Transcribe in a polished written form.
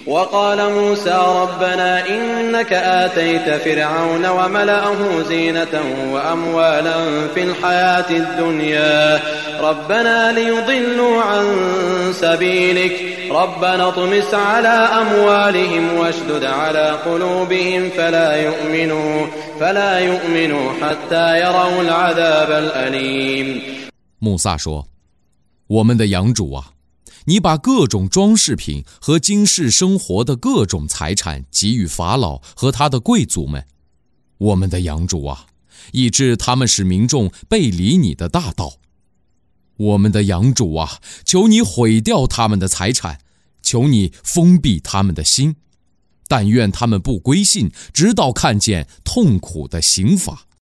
وقال موسى ربنا إنك آتيت فرعون وملأه زينة وأموالا في الحياة الدنيا ربنا ليضلوا عن سبيلك ربنا اطمس على أموالهم واشدد على قلوبهم فلا يؤمنوا حتى يروا العذاب الأليم。 穆萨说：“我们的养主啊，你把各种装饰品和今世生活的各种财产给予法老和他的贵族们，我们的养主啊，以致他们使民众背离你的大道。我们的养主啊，求你毁掉他们的财产，求你封闭他们的心，但愿他们不归信，直到看见痛苦的刑罚。”